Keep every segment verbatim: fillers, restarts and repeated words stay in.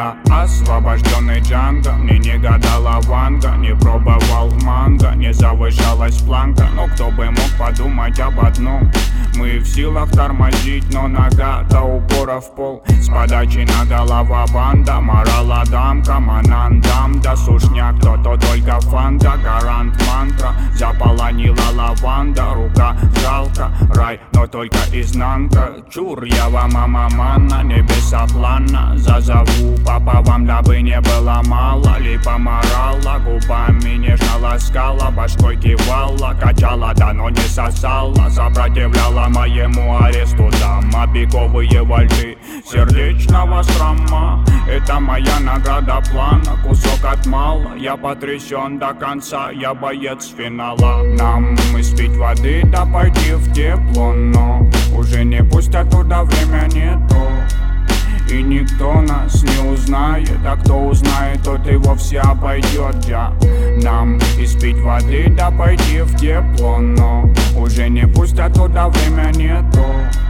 Я освобожденный Джанго, мне не гадала Ванга, не пробовал манго, не завышалась планка. Но кто бы мог подумать об одном: мы в силах тормозить, но нога до упора в пол. С подачи на голова банда, морала дамка, манандам, да сушняк, то-то только фанта, гарант мантра. Заполонила лаванда, рука жалко, рай, но только изнанка. Чур, я вам мама манна, небеса плана. Зазову папа вам, дабы не было мало. Липа морала, губами нежно ласкала, башкой кивала, качала, да но не сосала. Сопротивляла моему аресту дама, пиковые вольты сердечного срама. Это моя награда плана, кусок от мала. Я потрясен до конца, я боец финала. Нам испить воды, да пойти в тепло, но уже не пустят туда, время нету. И никто нас не узнает, а кто узнает, тот и вовсе обойдет. Я нам испить воды, да пойти в тепло, но уже не пустят туда, время нету.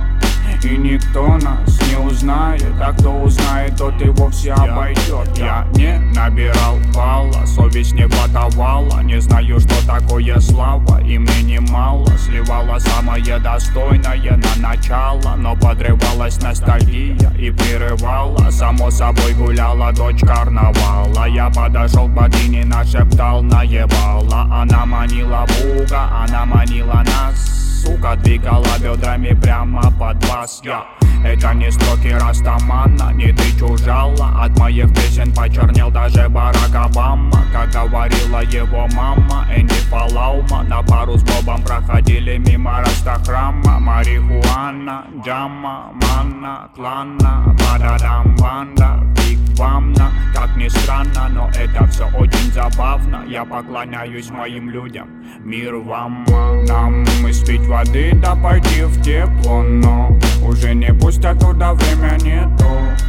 И никто нас не узнает, а кто узнает, тот и вовсе обойдет. Я не набирал балла, совесть не подавала. Не знаю, что такое слава, и мне немало. Сливала самое достойное на начало, но подрывалась ностальгия и прерывала. Само собой гуляла дочь карнавала. Я подошел к богине, нашептал, наебала. Она манила Бога, она манила нас. Сука двигала бедрами прямо под бас. Я это не строки Растамана, не ты чужала. От моих песен почернел даже Барак Обама. Как говорила его мама, Энди Фалаума. На пару с Бобом проходили мимо Растахрама. Марихуана, джама, манна, клана, бададам, банда, биг вамна. Как ни странно, но это все очень забавно. Я поклоняюсь моим людям, мир вам. Нам испить воды, да пойти в тепло, но уже не пустят туда, время нету.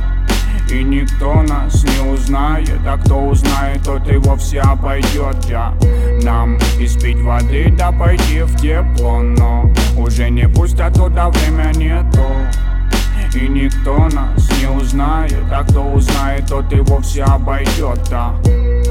И никто нас не узнает, а кто узнает, тот и вовсе обойдет. Я нам испить воды, да пойти в тепло, но уже не пустят туда, время нету. И никто нас не узнает, а кто узнает, тот и вовсе обойдет, да.